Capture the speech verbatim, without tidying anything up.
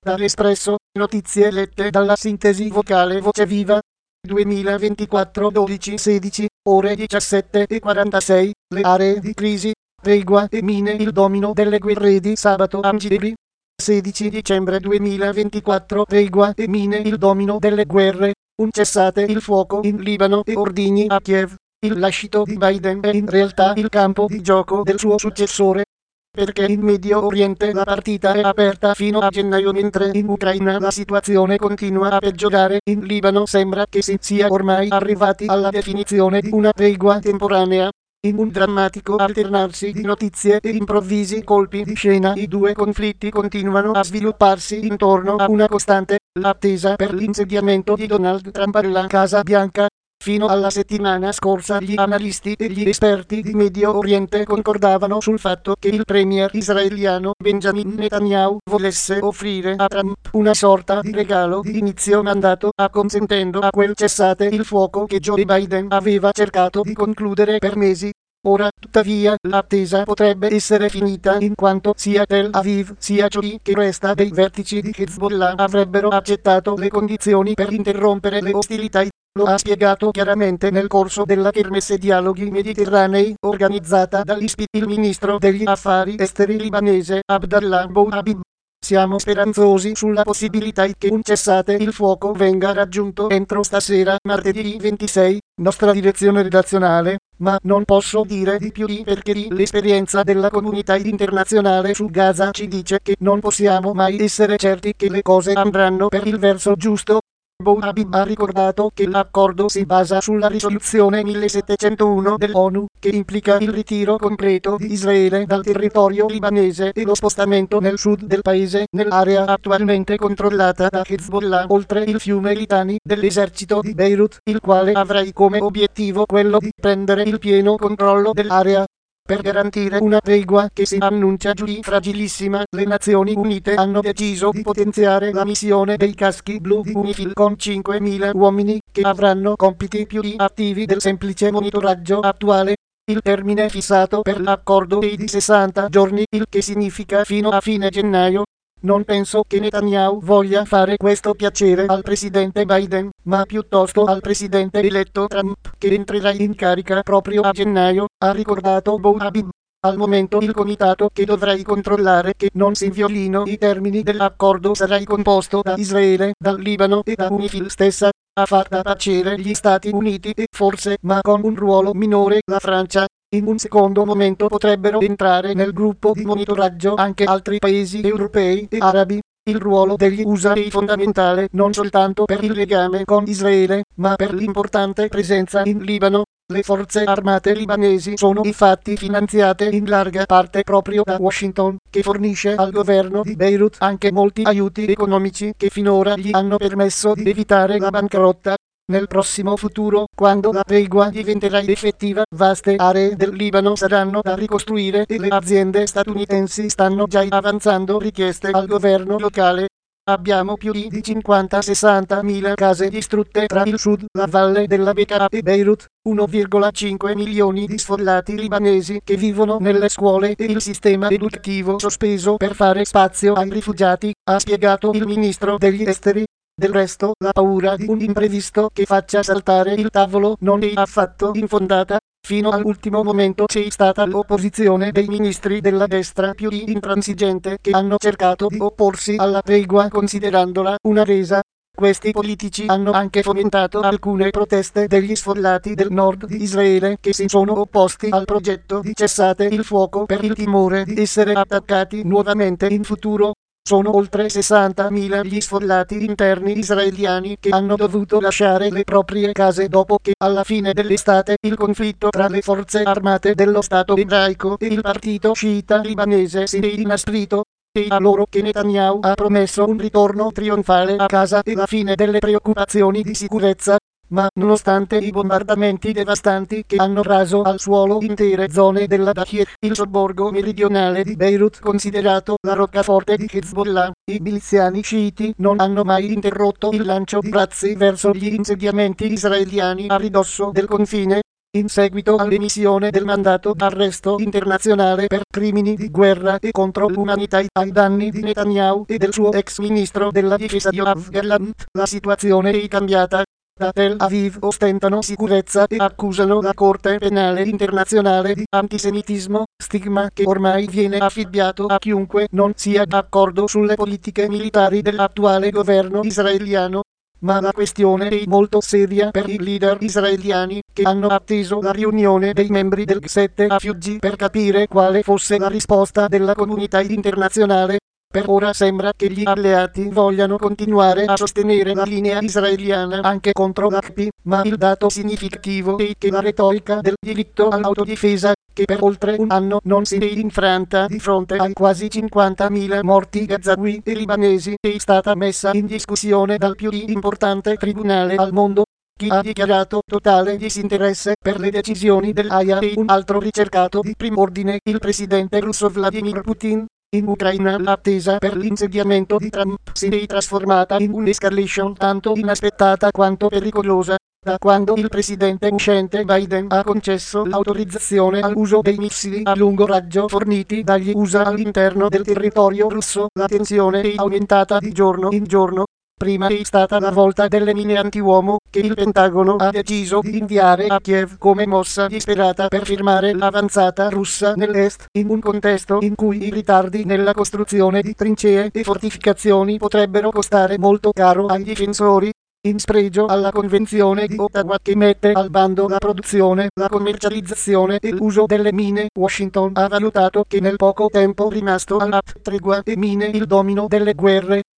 Dall'Espresso, notizie lette dalla sintesi vocale Voce Viva. duemilaventiquattro dodici sedici, ore diciassette e quarantasei, le aree di crisi, tregua e mine, il domino delle guerre di sabato Angiri. sedici dicembre duemilaventiquattro, tregua e mine, il domino delle guerre, un cessate il fuoco in Libano e ordigni a Kiev. Il lascito di Biden è in realtà il campo di gioco del suo successore, perché in Medio Oriente la partita è aperta fino a gennaio, mentre in Ucraina la situazione continua a peggiorare. In Libano sembra che si sia ormai arrivati alla definizione di una tregua temporanea. In un drammatico alternarsi di notizie e improvvisi colpi di scena, i due conflitti continuano a svilupparsi intorno a una costante, l'attesa per l'insediamento di Donald Trump alla Casa Bianca. Fino alla settimana scorsa gli analisti e gli esperti di Medio Oriente concordavano sul fatto che il premier israeliano Benjamin Netanyahu volesse offrire a Trump una sorta di regalo di inizio mandato, acconsentendo a quel cessate il fuoco che Joe Biden aveva cercato di concludere per mesi. Ora, tuttavia, l'attesa potrebbe essere finita, in quanto sia Tel Aviv sia ciò che resta dei vertici di Hezbollah avrebbero accettato le condizioni per interrompere le ostilità. Lo ha spiegato chiaramente nel corso della Kermesse Dialoghi Mediterranei organizzata dall'I S P I il ministro degli affari esteri libanese Abdallah Abou Habib. Siamo speranzosi sulla possibilità che un cessate il fuoco venga raggiunto entro stasera, martedì ventisei, nostra direzione redazionale, ma non posso dire di più di perché l'esperienza della comunità internazionale su Gaza ci dice che non possiamo mai essere certi che le cose andranno per il verso giusto. Abou Habib ha ricordato che l'accordo si basa sulla risoluzione millesettecentouno dell'ONU, che implica il ritiro completo di Israele dal territorio libanese e lo spostamento nel sud del paese, nell'area attualmente controllata da Hezbollah, oltre il fiume Litani, dell'esercito di Beirut, il quale avrà come obiettivo quello di prendere il pieno controllo dell'area. Per garantire una tregua che si annuncia giù fragilissima, le Nazioni Unite hanno deciso di potenziare la missione dei caschi blu di UNIFIL con cinquemila uomini, che avranno compiti più attivi del semplice monitoraggio attuale. Il termine fissato per l'accordo è di sessanta giorni, il che significa fino a fine gennaio. Non penso che Netanyahu voglia fare questo piacere al presidente Biden, ma piuttosto al presidente eletto Trump, che entrerà in carica proprio a gennaio, ha ricordato Abou Habib. Al momento il comitato che dovrà controllare che non si violino i termini dell'accordo sarà composto da Israele, dal Libano e da UNIFIL stessa, a far da tacere gli Stati Uniti e forse, ma con un ruolo minore, la Francia. In un secondo momento potrebbero entrare nel gruppo di monitoraggio anche altri paesi europei e arabi. Il ruolo degli U S A è fondamentale non soltanto per il legame con Israele, ma per l'importante presenza in Libano. Le forze armate libanesi sono infatti finanziate in larga parte proprio da Washington, che fornisce al governo di Beirut anche molti aiuti economici che finora gli hanno permesso di evitare la bancarotta. Nel prossimo futuro, quando la tregua diventerà effettiva, vaste aree del Libano saranno da ricostruire e le aziende statunitensi stanno già avanzando richieste al governo locale. Abbiamo più di cinquanta sessanta mila case distrutte tra il sud, la valle della Bekaa e Beirut, uno virgola cinque milioni di sfollati libanesi che vivono nelle scuole e il sistema educativo sospeso per fare spazio ai rifugiati, ha spiegato il ministro degli esteri. Del resto, la paura di un imprevisto che faccia saltare il tavolo non è affatto infondata. Fino all'ultimo momento c'è stata l'opposizione dei ministri della destra più intransigente che hanno cercato di opporsi alla tregua considerandola una resa. Questi politici hanno anche fomentato alcune proteste degli sfollati del nord di Israele che si sono opposti al progetto di cessate il fuoco per il timore di essere attaccati nuovamente in futuro. Sono oltre sessantamila gli sfollati interni israeliani che hanno dovuto lasciare le proprie case dopo che, alla fine dell'estate, il conflitto tra le forze armate dello Stato ebraico e il partito sciita libanese si è inasprito. È a loro che Netanyahu ha promesso un ritorno trionfale a casa e la fine delle preoccupazioni di sicurezza. Ma, nonostante i bombardamenti devastanti che hanno raso al suolo intere zone della Dahir, il sobborgo meridionale di Beirut considerato la roccaforte di Hezbollah, i miliziani sciiti non hanno mai interrotto il lancio di razzi verso gli insediamenti israeliani a ridosso del confine. in seguito all'emissione del mandato d'arresto internazionale per crimini di guerra e contro l'umanità ai danni di Netanyahu e del suo ex ministro della difesa Yoav Gallant, la situazione è cambiata. Da Tel Aviv ostentano sicurezza e accusano la Corte Penale Internazionale di antisemitismo, stigma che ormai viene affibbiato a chiunque non sia d'accordo sulle politiche militari dell'attuale governo israeliano. Ma la questione è molto seria per i leader israeliani, che hanno atteso la riunione dei membri del G sette a Fiuggi per capire quale fosse la risposta della comunità internazionale. Per ora sembra che gli alleati vogliano continuare a sostenere la linea israeliana anche contro l'A P, ma il dato significativo è che la retorica del diritto all'autodifesa, che per oltre un anno non si è infranta di fronte ai quasi cinquantamila morti gazawi e libanesi, è stata messa in discussione dal più importante tribunale al mondo, che ha dichiarato totale disinteresse per le decisioni dell'A I A e un altro ricercato di prim'ordine, il presidente russo Vladimir Putin. In Ucraina l'attesa per l'insediamento di Trump si è trasformata in un'escalation tanto inaspettata quanto pericolosa, da quando il presidente uscente Biden ha concesso l'autorizzazione all'uso dei missili a lungo raggio forniti dagli U S A all'interno del territorio russo. La tensione è aumentata di giorno in giorno. Prima è stata la volta delle mine antiuomo, che il Pentagono ha deciso di inviare a Kiev come mossa disperata per fermare l'avanzata russa nell'est, in un contesto in cui i ritardi nella costruzione di trincee e fortificazioni potrebbero costare molto caro ai difensori, in spregio alla Convenzione di Ottawa che mette al bando la produzione, la commercializzazione e l'uso delle mine. Washington ha valutato che nel poco tempo rimasto alla tregua e mine il domino delle guerre